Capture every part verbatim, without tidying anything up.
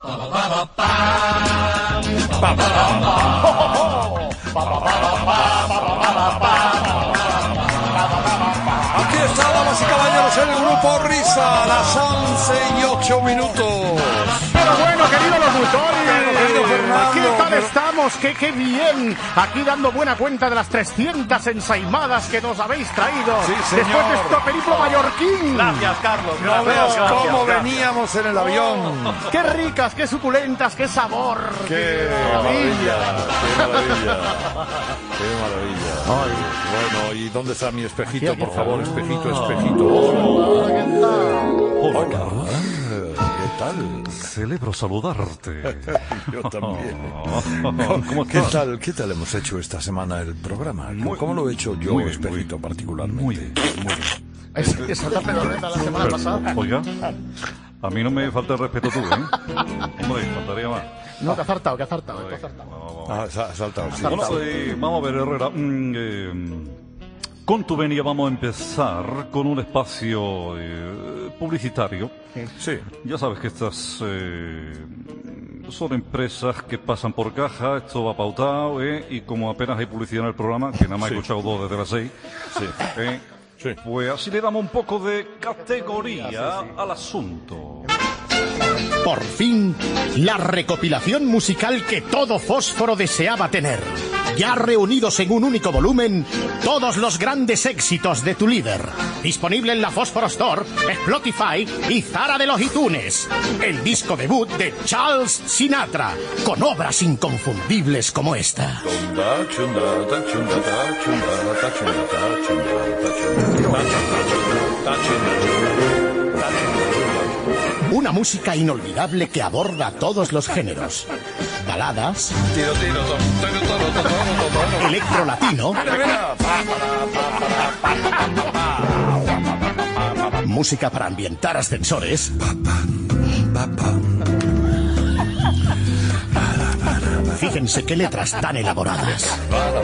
Aquí está, damas y caballeros, el grupo Risa, a las once y ocho minutos. Pero bueno, querido locutor, querido Fernando, ¿qué tal pero... estamos? ¿Qué, qué bien. Aquí dando buena cuenta de las trescientas ensaimadas que nos habéis traído. Sí, señor. Después de este periplo mallorquín. Gracias, Carlos. No veas Gracias, cómo gracias. veníamos en el avión. Qué ricas, qué suculentas, qué sabor. ¡Qué maravilla! ¡Qué maravilla! ¡Qué maravilla! Ay, bueno, ¿y dónde está mi espejito? Por favor, espejito, espejito. Hola, Hola. Carlos. ¿Qué tal? Celebro saludarte. Yo también. ¿Cómo ¿Qué estás? tal, ¿Qué tal hemos hecho esta semana el programa? Muy- ¿Cómo lo he hecho yo, muy bien, espejito, muy- particularmente? Muy bien, muy bien. Es, esa es la pedorreta la semana pasada. Oiga, a mí no me falta el respeto tú, ¿eh? Hombre, faltaría más. No, que ha zartado, que ha zartado, que ha zartado. Vamos, vamos. Ah, sa- ha saltado, sí. Bueno, eh, vamos a ver, Herrera. Mm, eh, con tu venia vamos a empezar con un espacio eh, publicitario. Sí. Ya sabes que estas eh, son empresas que pasan por caja, esto va pautado, ¿eh? Y como apenas hay publicidad en el programa, que nada más he Sí. escuchado dos desde las seis, Sí. ¿eh? Sí. Pues así le damos un poco de categoría al asunto. Por fin, la recopilación musical que todo fósforo deseaba tener. Ya reunidos en un único volumen, todos los grandes éxitos de tu líder. Disponible en la Fósforo Store, Spotify y Zara de los iTunes. El disco debut de Charles Sinatra, con obras inconfundibles como esta. Chunda, chunda, ta, chunda, ta, chunda, ta, chunda, ta, chunda, ta, chunda, ta, chunda, ta, chunda. Una música inolvidable que aborda todos los géneros. Baladas, Tiro, tiro, tiro, tiro, tiro, tiro, tiro, tiro. electro latino, Mira, mira. música para ambientar ascensores, fíjense qué letras tan elaboradas.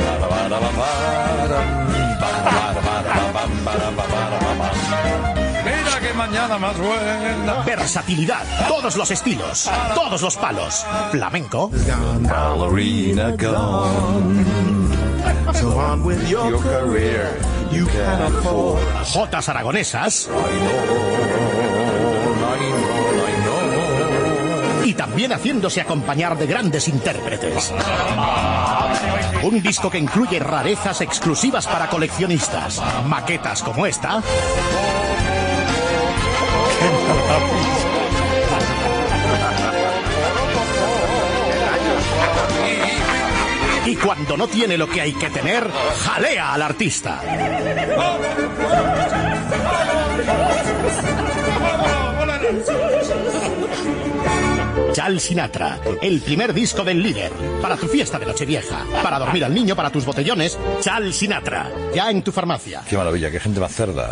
Mira qué mañana más buena. Versatilidad, todos los estilos, todos los palos. Flamenco, Ballerina gone. So on with your career. You can afford. jotas aragonesas I know, I know, I know. y también haciéndose acompañar de grandes intérpretes. Un disco que incluye rarezas exclusivas para coleccionistas, maquetas como esta. Y cuando no tiene lo que hay que tener, jalea al artista. Charles Sinatra, el primer disco del líder. Para tu fiesta de Nochevieja, para dormir al niño, para tus botellones. Charles Sinatra, ya en tu farmacia. Qué maravilla, qué gente más cerda.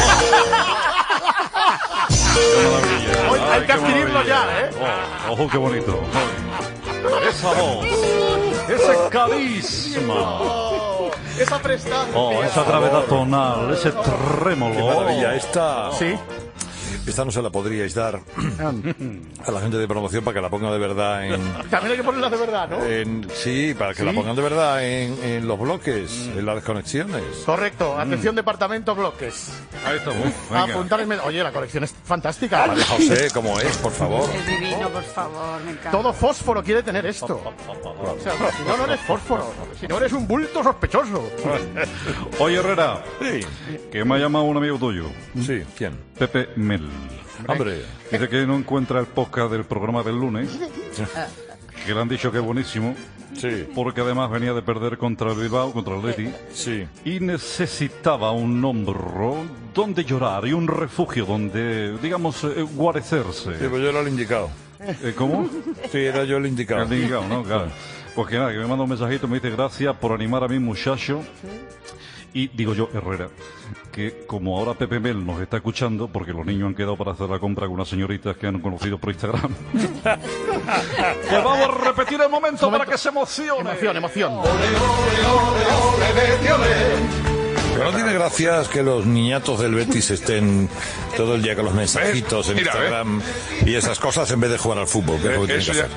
Hoy hay Ay, que qué adquirirlo maravilla. ya, ¿eh? Oh, ojo, qué bonito. Esa voz, ese carisma, Esa prestancia. oh, esa gravedad tonal, ese trémolo. Qué maravilla, esta... Sí. Esta no se la podríais dar a la gente de promoción para que la ponga de verdad en... También hay que ponerla de verdad, ¿no? en- sí, para que ¿Sí? la pongan de verdad en, en los bloques, en las desconexiones. Correcto. Atención, departamento bloques. Ahí estamos. Venga. Apuntar en medio. Oye, la colección es fantástica. María José, ¿cómo es? Por favor. Es divino, por favor, me encanta. Todo fósforo quiere tener esto. O sea, si no, no eres fósforo. Si no, eres un bulto sospechoso. Oye, Herrera, Sí, que me ha llamado un amigo tuyo, sí, ¿quién? Pepe Mel. Hombre, Dice que no encuentra el podcast del programa del lunes, que le han dicho que es buenísimo, sí, porque además venía de perder contra el Bilbao, contra el Leti, sí. y necesitaba un hombro donde llorar y un refugio donde, digamos, eh, guarecerse. Sí, pues yo era el indicado. Eh, ¿Cómo? Sí, era yo el indicado. El indicado, ¿no? Claro. Pues que nada, que me manda un mensajito, me dice gracias por animar a mi muchacho. Y digo yo, Herrera, que como ahora Pepe Mel nos está escuchando, porque los niños han quedado para hacer la compra con unas señoritas que han conocido por Instagram, pues vamos a repetir el momento, Momento. para que se emocione. Emoción, emoción. Pero no tiene gracia es que los niñatos del Betis estén todo el día con los mensajitos en Mira, Instagram y esas cosas en vez de jugar al fútbol, que es lo que tienen que hacer.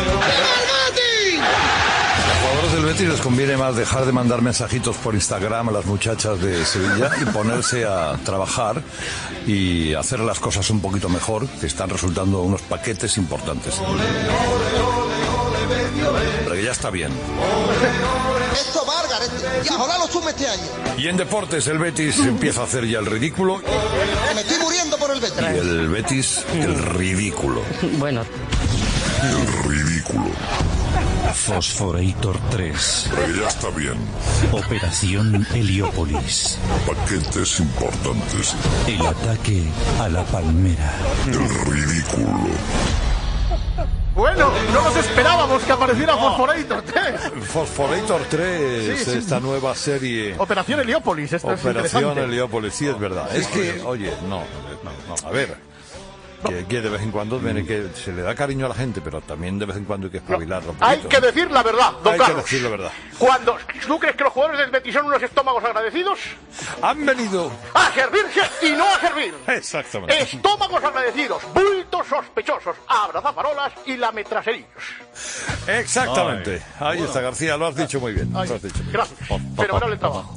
A los jugadores del Betis les conviene más dejar de mandar mensajitos por Instagram a las muchachas de Sevilla y ponerse a trabajar y hacer las cosas un poquito mejor, que están resultando unos paquetes importantes. Pero que ya está bien. Esto va, Garete. Y ahora lo sume este año. Y en deportes el Betis empieza a hacer ya el ridículo. Me estoy muriendo por el Betis. Y el Betis, el ridículo. Bueno. El ridículo. Phosphorator tres. Pero ya está bien. Operación Heliópolis. Paquetes importantes. El ataque a la palmera. El ridículo. Bueno, no nos esperábamos que apareciera Phosphorator tres. Phosphorator tres, Sí, sí. esta nueva serie. Operación Heliópolis, esto es Operación interesante. Heliópolis, sí, es verdad. Es que, oye, no, no, no, a ver. Que, que de vez en cuando viene que se le da cariño a la gente, pero también de vez en cuando hay que espabilarlo un Hay poquito. que decir la verdad, don Hay que Carlos. decir la verdad. Cuando, ¿tú crees que los jugadores del Betis son unos estómagos agradecidos? Han venido. A servirse y no a servir. Exactamente. Estómagos agradecidos, bultos sospechosos, abrazafarolas y lametraserillos. Exactamente. Ahí está, García, lo has dicho muy bien. Lo Ay, has dicho muy bien. gracias. Fenomenal el trabajo.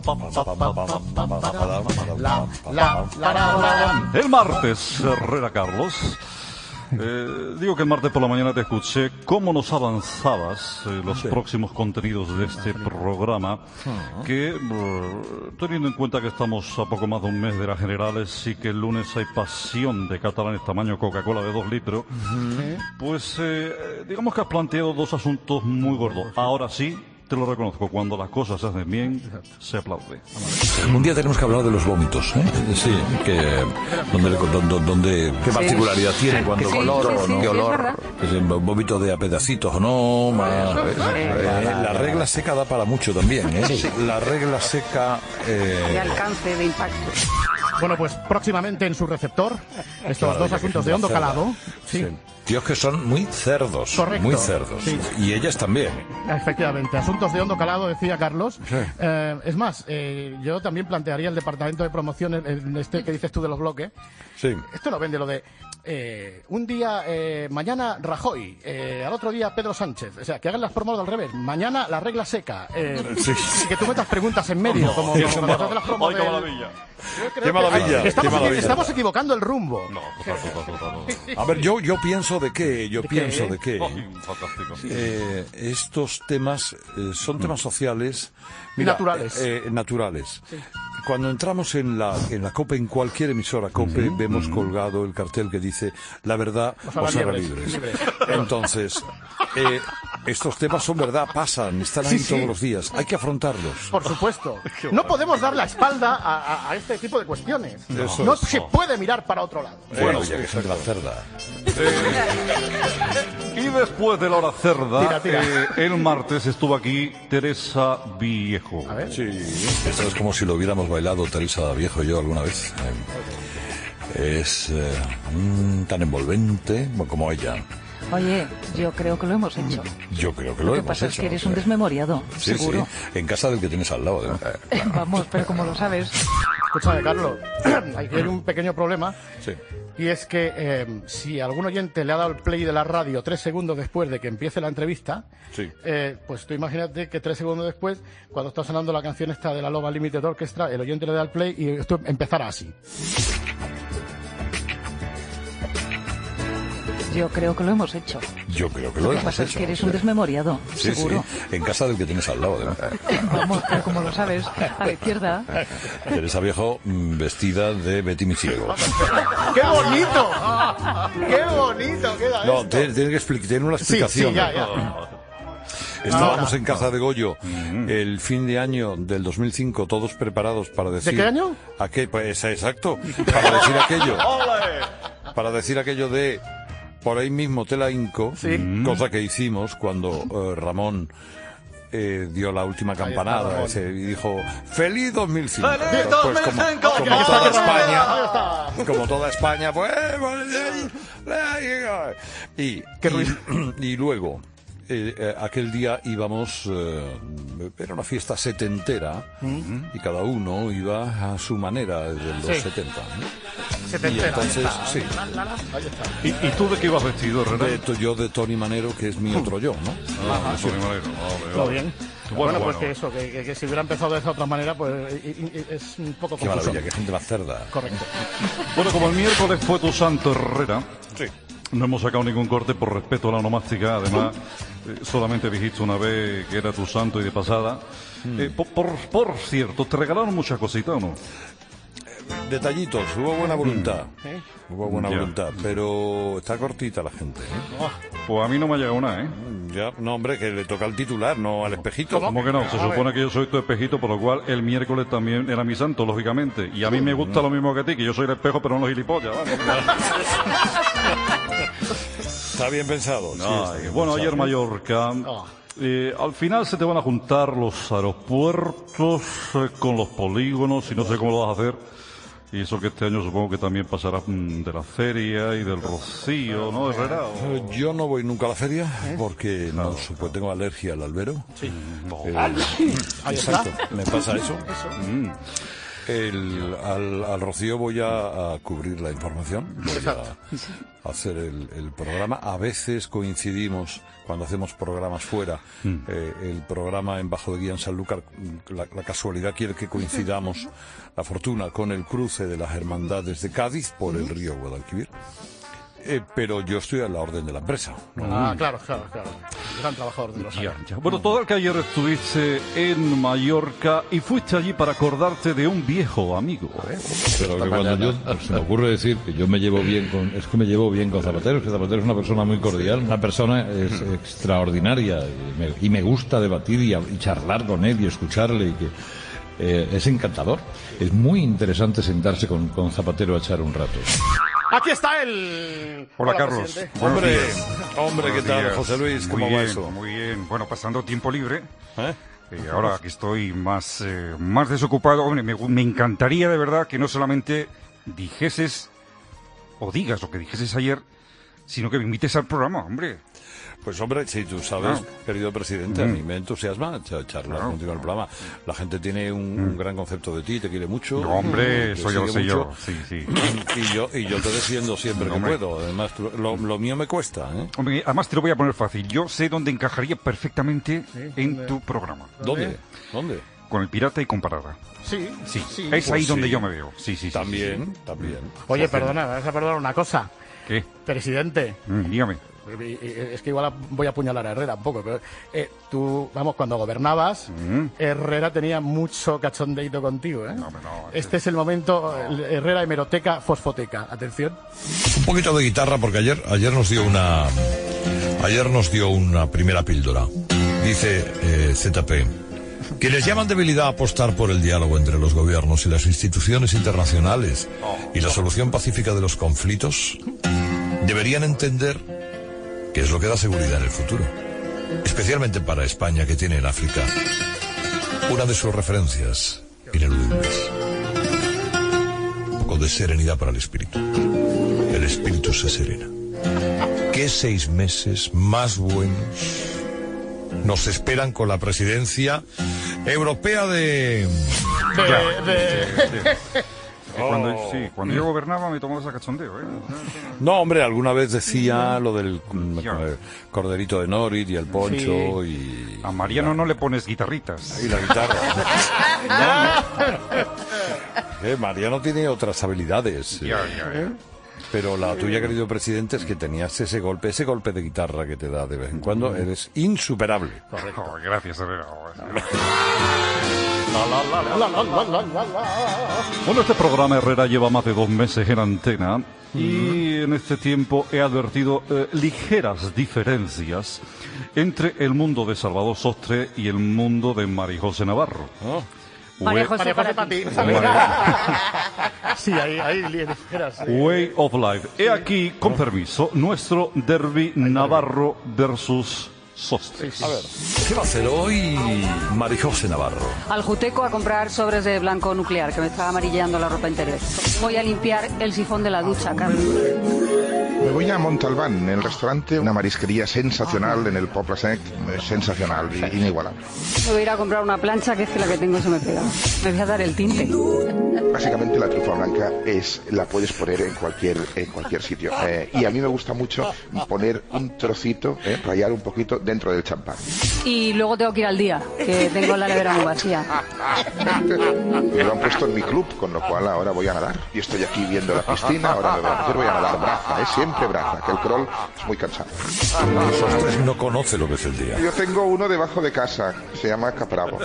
La, La, la, la, la. El martes, Herrera Carlos. Eh, digo que el martes por la mañana te escuché cómo nos avanzabas eh, los próximos contenidos de este programa, que eh, teniendo en cuenta que estamos a poco más de un mes de las generales y que el lunes hay pasión de catalanes tamaño Coca-Cola de dos litros, pues eh, digamos que has planteado dos asuntos muy gordos. Ahora sí, te lo reconozco, cuando las cosas se hacen bien, se aplaude. Un día tenemos que hablar de los vómitos, ¿eh? Sí, que donde, donde, donde qué particularidad tiene cuando Sí, vomito, sí, sí, ¿no? sí, Qué es olor, verdad. que es el vómito de a pedacitos o no, más, eh, la regla seca da para mucho también, ¿eh? La regla seca eh, De alcance, de impacto. Bueno, pues próximamente en su receptor, estos Claro, dos ya que asuntos es de una hondo cerda. calado. Sí, sí. Tíos que son muy cerdos, Correcto. muy cerdos. Sí. Y ellas también. efectivamente. Asuntos de hondo calado, decía Carlos. Sí. Eh, es más, eh, yo también plantearía el departamento de promoción en, en este que dices tú de los bloques. Sí. Esto no vende lo de eh, un día, eh, mañana Rajoy, eh, al otro día Pedro Sánchez. O sea, que hagan las promos al revés. Mañana la regla seca. Eh, Sí. Y que tú metas preguntas en medio, como, como cuando haces las promos. ¡Ay, qué del- maravilla! Yo creo Qué maravilla, que estamos, qué maravilla. estamos equivocando el rumbo. No, total, total, total. A ver, yo, yo pienso de qué, yo ¿De pienso qué? de qué. Ay, fantástico. Eh, estos temas eh, son temas sociales Y naturales. eh, eh, naturales. Cuando entramos en la en la COPE, en cualquier emisora COPE, vemos colgado el cartel que dice la verdad Os os hará hará libres. libres. Entonces, eh, estos temas son verdad, pasan, están ahí Sí, sí. todos los días. Hay que afrontarlos. Por supuesto. No podemos dar la espalda a, a- a este tipo de cuestiones. No, Eso es. se puede mirar para otro lado. Bueno, ya que son de la cerda. Y después de la hora cerda, Tira, tira. eh, el martes estuvo aquí Teresa Viejo. A ver. Sí, esto es como si lo hubiéramos bailado Teresa Viejo y yo alguna vez. Eh, es eh, mm, tan envolvente como ella. Oye, yo creo que lo hemos hecho. Yo creo que lo, Lo que hemos pasa hecho. es que eres sí. un desmemoriado, Sí, seguro. sí, en casa del que tienes al lado. además. Vamos, pero como lo sabes. Escúchame, Carlos. Aquí hay un pequeño problema. Sí. Y es que eh, si algún oyente le ha dado el play de la radio tres segundos después de que empiece la entrevista, Sí. eh, pues tú imagínate que tres segundos después, cuando está sonando la canción esta de la Loba Limited Orchestra, el oyente le da el play y esto empezará así. Yo creo que lo hemos hecho. Yo creo que Lo lo que hemos pasa es hecho. que eres un desmemoriado, Sí, seguro. sí, en casa del que tienes al lado. además. Vamos, pero como lo sabes, a la izquierda. Teresa Viejo mm, vestida de Betty mi ciego. ¡Qué bonito! ¡Qué bonito queda No, esto! tiene, tiene que explicar, tiene una Sí, explicación. sí, ya, ya. Estábamos Ahora. en Casa de Goyo el fin de año del dos mil cinco, todos preparados para decir... qué año? ¿A qué? Pues exacto, para decir aquello. Para decir aquello de... Por ahí mismo te la hinco, Sí. cosa que hicimos cuando eh, Ramón eh, dio la última campanada Ramón. ese, y dijo ¡Feliz dos mil cinco! ¡Feliz Pues dos mil como, cinco! como Ahí está, toda ahí está. España, como toda España, pues... Y, Qué ruido. y luego, eh, eh, aquel día íbamos, eh, era una fiesta setentera, ¿Mm? y cada uno iba a su manera de los sí. setenta. ¿no? setentera. Y entonces, sí. ¿Y, ¿Y tú de qué ibas vestido, Herrera? De, yo de Tony Manero, que es mi otro yo, ¿no? Ah, ah, Tony Manero. Vale, Todo bien. Bueno, bueno, bueno, pues que eso, que, que, que si hubiera empezado de esa otra manera, pues y, y, es un poco qué confuso. maravilla, qué gente más cerda. Correcto. Bueno, como el miércoles fue tu santo, Herrera, sí. no hemos sacado ningún corte por respeto a la onomástica. Además, eh, solamente dijiste una vez que era tu santo y de pasada. Mm. Eh, por, por, por cierto, ¿te regalaron muchas cositas o no? Detallitos, hubo buena voluntad. ¿Eh? Hubo buena Ya. voluntad, pero está cortita la gente. ¿eh? Oh, pues a mí no me ha llegado nada, ¿eh? Ya, no, hombre, que le toca al titular, no al espejito. ¿Cómo que no? Se supone que yo soy tu espejito, por lo cual el miércoles también era mi santo, lógicamente. Y a mí me gusta lo mismo que a ti, que yo soy el espejo, pero no los gilipollas, ¿vale? Está bien pensado. Sí, No, está bien bueno, pensado. ayer Mallorca. Eh, al final se te van a juntar los aeropuertos eh, con los polígonos y no sé cómo lo vas a hacer. Y eso que este año supongo que también pasará mm, de la feria y del rocío, ¿no, Herrera? Eh, Yo no voy nunca a la feria porque no, pues tengo alergia al albero. Sí. Eh, Ahí está. exacto, me pasa eso. Mm. El, al, al Rocío voy a, a cubrir la información, voy a hacer el, el programa. A veces coincidimos cuando hacemos programas fuera. Mm. Eh, el programa en Bajo de Guía en Sanlúcar, la, la casualidad quiere que coincidamos, la fortuna, con el cruce de las hermandades de Cádiz por el río Guadalquivir. Eh, pero yo estoy a la orden de la empresa, ¿no? Ah, claro, claro, claro. Gran trabajador de los Ya, años. ya. Bueno, todo el que ayer estuviste en Mallorca y fuiste allí para acordarte de un viejo amigo. Pero que cuando yo, pues, se me ocurre decir que yo me llevo bien con, es que me llevo bien con Zapatero, que Zapatero es una persona muy cordial, una persona es extraordinaria y me, y me gusta debatir y, y charlar con él y escucharle y que eh, es encantador. Es muy interesante sentarse con, con Zapatero a echar un rato. Aquí está el... Hola, Hola Carlos. presidente. Buenos Hombre, días. hombre, ¿qué Buenos tal, días. José Luis? ¿Cómo muy va bien, eso? Muy bien. Bueno, pasando tiempo libre. ¿Eh? Eh, ahora que estoy más, eh, más desocupado, hombre, me, me encantaría de verdad que no solamente dijeses o digas lo que dijeses ayer, sino que me invites al programa, hombre. Pues hombre, si tú sabes, Claro. querido presidente, a Mm. mí me entusiasma ch- charlar Claro. contigo en el programa. La gente tiene un, un gran concepto de ti, te quiere mucho. No, hombre, te eso ya lo sigue sé yo. mucho. Sí, sí. Y yo, y yo te defiendo siempre No, que hombre. puedo. Además, tú- lo, lo mío me cuesta, ¿eh? Hombre, además te lo voy a poner fácil. Yo sé dónde encajaría perfectamente Sí, en ¿dónde? tu programa. ¿Dónde? ¿Dónde? Con el pirata y con Parada. Sí, Sí, sí. es ahí Pues donde sí. yo me veo. Sí, sí, sí. También, también. Oye, perdona, vas a perdonar una cosa. ¿Qué? Presidente, Mm, dígame. y- y- es que igual voy a apuñalar a Herrera un poco, pero eh, tú, vamos, cuando gobernabas, Mm. Herrera tenía mucho cachondeito contigo, ¿eh? No, hombre, no, Este es el momento, el Herrera hemeroteca, fosfoteca. Atención. Un poquito de guitarra porque ayer, ayer nos dio una, ayer nos dio una primera píldora. Dice eh, Z P. Quienes llaman debilidad a apostar por el diálogo entre los gobiernos y las instituciones internacionales y la solución pacífica de los conflictos deberían entender que es lo que da seguridad en el futuro, especialmente para España, que tiene en África una de sus referencias ineludibles. Un poco de serenidad para el espíritu. El espíritu se serena. ¿Qué seis meses más buenos nos esperan con la presidencia europea de... De- de- Sí, cuando, sí, cuando yo gobernaba me tomaba ese cachondeo, ¿eh? No, hombre, alguna vez decía lo del mm, Ya. eh, corderito de Norit y el poncho y... A Mariano no le pones guitarritas. Y la guitarra. Eh, Mariano tiene otras habilidades. eh, Ya, ya, ya. Pero la tuya, querido presidente, es que tenías ese golpe, ese golpe de guitarra que te da de vez en cuando, eres insuperable. Oh, gracias, Herrera. Bueno, este programa, Herrera, lleva más de dos meses en antena y en este tiempo he advertido eh, ligeras diferencias entre el mundo de Salvador Sostre y el mundo de María José Navarro. ¿No? María Way- José, María para José ti. Pati. Sí, ahí, ahí ligeras. eh. Way of Life. He aquí, con permiso, nuestro derbi Navarro versus Sostre. A ver, ¿qué va a hacer hoy María José Navarro? Al Juteco a comprar sobres de blanco nuclear, que me estaba amarillando la ropa interior. Voy a limpiar el sifón de la ducha, Carlos. voy a Montalbán, en el restaurante, una marisquería sensacional en el Poble Sec, sensacional, inigualable. Me voy a ir a comprar una plancha, que es que la que tengo se me pega. Me voy a dar el tinte. Básicamente la trufa blanca es la puedes poner en cualquier en cualquier sitio. Eh, y a mí me gusta mucho poner un trocito, eh, rayar un poquito dentro del champán. Y luego tengo que ir al día, que tengo la nevera muy vacía. Me lo han puesto en mi club, con lo cual ahora voy a nadar. Y estoy aquí viendo la piscina, ahora me voy a meter, voy a nadar braza, ¿eh? Siempre braza, que el crawl es muy cansado. Sostres no conoce lo que es el día. Yo tengo uno debajo de casa, se llama Capravo.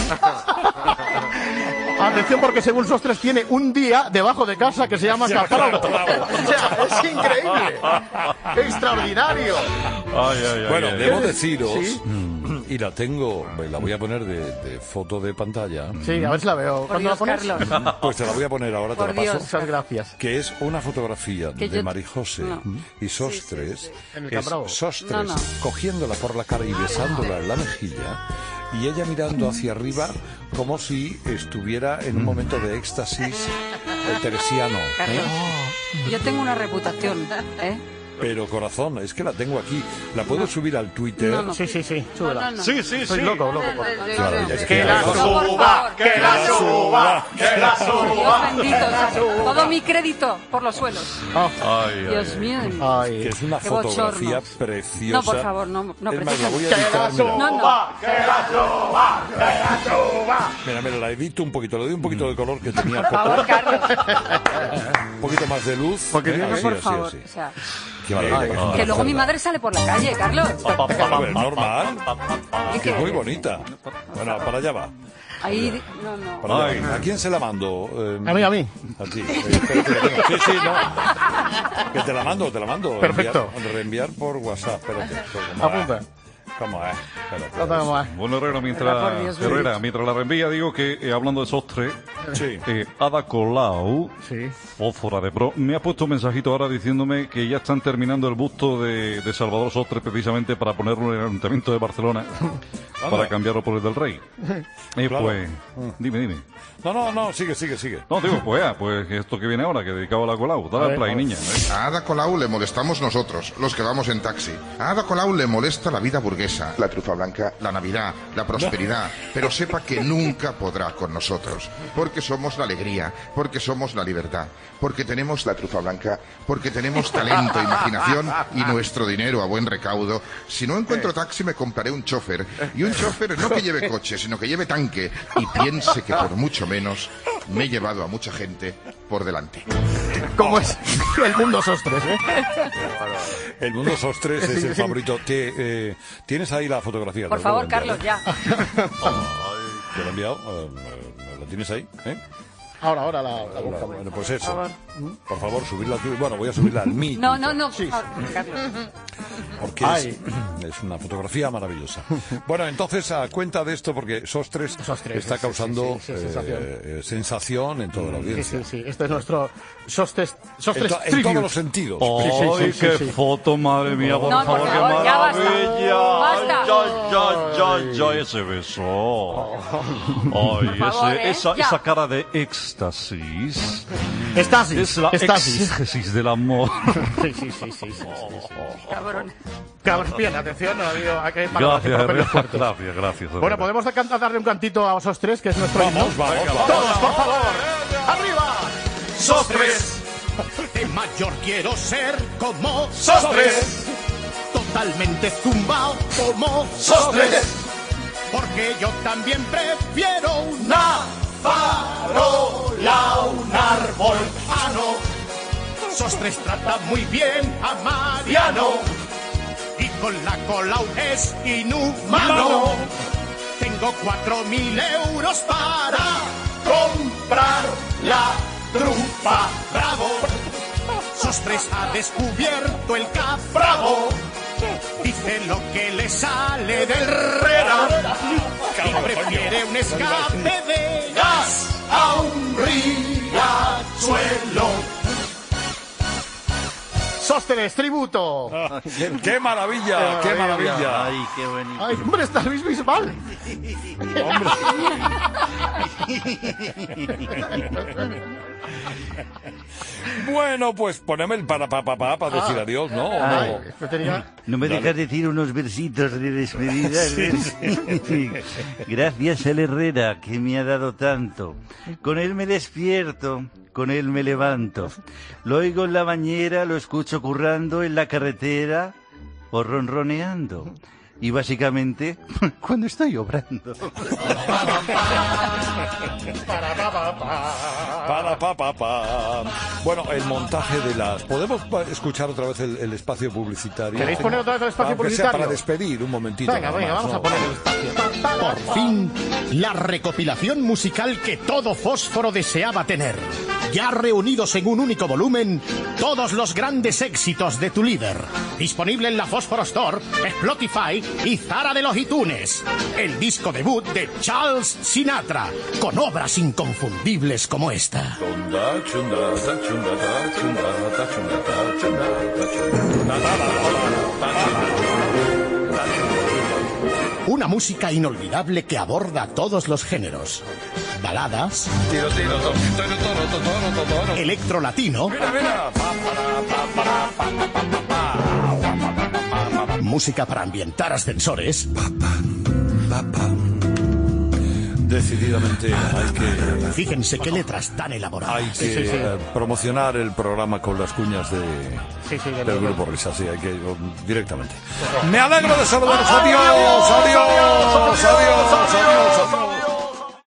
Atención, porque según Sostres tiene un día debajo de casa que se llama Capravo. O sea, es increíble. Extraordinario. Ay, ay, ay, Bueno, ay, debo ay. deciros, ¿Sí? y la tengo, la voy a poner de, de foto de pantalla. Sí, a ver si la veo. Por ¿Cuándo la Dios, pones? Carlos. Pues te la voy a poner ahora, te Por la paso. Dios. Muchas gracias. Que es una fotografía Que de yo- Marijose no. y Sostres, En el que es Capravo. Sostres No, no. cogiéndola por la cara y besándola en la mejilla, y ella mirando hacia arriba como si estuviera en un momento de éxtasis eh, teresiano. ¿eh? Carlos, yo tengo una reputación, ¿eh? Pero corazón, es que la tengo aquí. ¿La puedo subir al Twitter? No, no. Sí, sí, sí, súbela. No, no. Sí, sí, Soy sí. loco, loco. Claro, es Que que la No, por favor. que la suba, que la Dios suba. bendito, o sea, todo mi crédito por los suelos. Ah, Ay, ay, Dios ay. mío. ay. que es una Qué fotografía bochorno. preciosa. No, por favor, no, no, Es más, la voy a preciosa. editar, mira. No, no. que la suba, que la suba. Mira, mira, la edito un poquito, le doy un poquito de color que tenía Por poco. favor, Carlos. Un poquito más de luz. Poquito, ¿eh? No, Así, por así, favor. así. O sea, Qué maravilla. que luego mi madre sale por la calle, Carlos. A ver, normal. ¿Y Que es qué? muy bonita. Bueno, para allá va. Ahí, no, no. Para allá va. ¿A quién se la mando? Eh, A mí, a mí. A ti. Eh, espérate, que tengo- sí, sí, no. Que te la mando, te la mando. Perfecto. Enviar- reenviar por WhatsApp. Espérate. ¿Cómo Apunta. es? ¿Cómo es? Espérate. No tengo más. Bueno, Herrera, Por mientras, Dios, Herrera, mientras la reenvía, digo que, eh, hablando de Sostres, Sí. eh, Ada Colau, Sí. fósfora de pro, me ha puesto un mensajito ahora diciéndome que ya están terminando el busto de, de Salvador Sostres precisamente para ponerlo en el Ayuntamiento de Barcelona, para cambiarlo por el del Rey. Y Claro. pues, dime, dime. No, no, no, sigue, sigue, sigue. No, digo, pues, ah, pues esto que viene ahora, que dedicado a la Colau, dale al play, niña. ¿eh? A Ada Colau le molestamos nosotros, los que vamos en taxi. A Ada Colau le molesta la vida burguesa, la trufa blanca, la Navidad, la prosperidad. Pero sepa que nunca podrá con nosotros, porque somos la alegría, porque somos la libertad, porque tenemos la trufa blanca, porque tenemos talento, imaginación y nuestro dinero a buen recaudo. Si no encuentro taxi me compraré un chofer. Y un chofer no que lleve coche, sino que lleve tanque. Y piense que por mucho menos me he llevado a mucha gente por delante. ¿Cómo es el mundo Sostres, eh? El mundo Sostres es el favorito. Te, eh, ¿Tienes ahí la fotografía? Por Te la favor, puedo enviar, Carlos, ¿eh? ya. Te lo he enviado. eh, eh, ¿Lo tienes ahí? ¿Eh? Ahora, ahora la, la Ahora, busco. bueno, pues eso. Por favor, subirla tú. Bueno, voy a subirla al mí. No, no, no, por favor, Carlos. Porque es, es una fotografía maravillosa. Bueno, entonces, a cuenta de esto, porque Sostres, Sostres, está sí, causando sí, sí, sí, eh, sensación. eh, sensación en toda la Sí, audiencia. sí, sí. Este es nuestro Sostres, En, Sostres to- en Tribute. todos los sentidos. ¡Ay, sí, sí, sí, qué sí. foto, madre mía, por No, por favor, qué favor, ya basta. maravilla! Basta. ¡Ay, ay, ay, ay, ese beso! ¡Ay, favor, ese- ¿eh? esa, Ya. esa cara de éxtasis! Estasis, Es la estasis. exégesis del amor. Sí, sí, sí, sí, sí, sí, sí. Cabrón. Cabrón, bien, atención, no ha habido, hay que parar Gracias, los papeles Herrera. fuertes. Gracias, gracias. Bueno, Herrera. podemos can- darle un cantito a Sostres, que es nuestro himno. Vamos, vamos, vamos. Todos, por favor. ¡Arriba! Sostres. De mayor quiero ser como Sostres. Totalmente zumbao como Sostres. Porque yo también prefiero una farola, un árbol. Ah, no. Sostres trata muy bien a Mariano. Y con la Colau es inhumano. Tengo cuatro mil euros para comprar la trufa Bravo. Sostres ha descubierto el capravo. Dice lo que le sale del Herrera. Y prefiere un escape de gas a un riachuelo. Sostres, tributo. ¡Qué, qué maravilla! ¡Qué maravilla! Ay, qué bonito. Ay, hombre, está Luis Bisbal. Bueno, pues poneme el para pa pa pa para decir adiós, ¿no? ¿O Ay, no? esto tenía- ¿No me Dale. dejas decir unos versitos de despedida? Sí, sí. Gracias al Herrera, que me ha dado tanto. Con él me despierto, con él me levanto. Lo oigo en la bañera, lo escucho currando en la carretera o ronroneando. Y básicamente, cuando estoy obrando. Para pa pa pa. Bueno, el montaje de las... ¿Podemos pa- escuchar otra vez el, el espacio publicitario? ¿Queréis poner otra vez el espacio Aunque sea publicitario? para despedir un momentito. Venga, nada venga, más, vamos ¿no? a poner el espacio. Por fin, la recopilación musical que todo fósforo deseaba tener. Ya reunidos en un único volumen, todos los grandes éxitos de tu líder. Disponible en la Fósforo Store, Spotify y Zara de los iTunes. El disco debut de Charles Sinatra, con obras inconfundibles como esta. Chunda, chunda, ta, chunda, ta, chunda, ta, chunda, ta, chunda, ta, chunda, ta, ta, ta, ta, ta, chunda, ta, chunda. Una música inolvidable que aborda todos los géneros. Baladas, Tiro, tiro, toro, toro, toro, toro, toro, toro. electro latino, Mira, mira. Pa, para, pa, para, pa, pa, pa, pa, pa. música para ambientar ascensores, Decididamente hay que, fíjense qué letras tan elaboradas. hay que eh, promocionar el programa con las cuñas de, Sí, sí, de del luego. Grupo Risa, sí, hay que oh, directamente. Me alegro de saludaros. Adiós, adiós, adiós, adiós, adiós.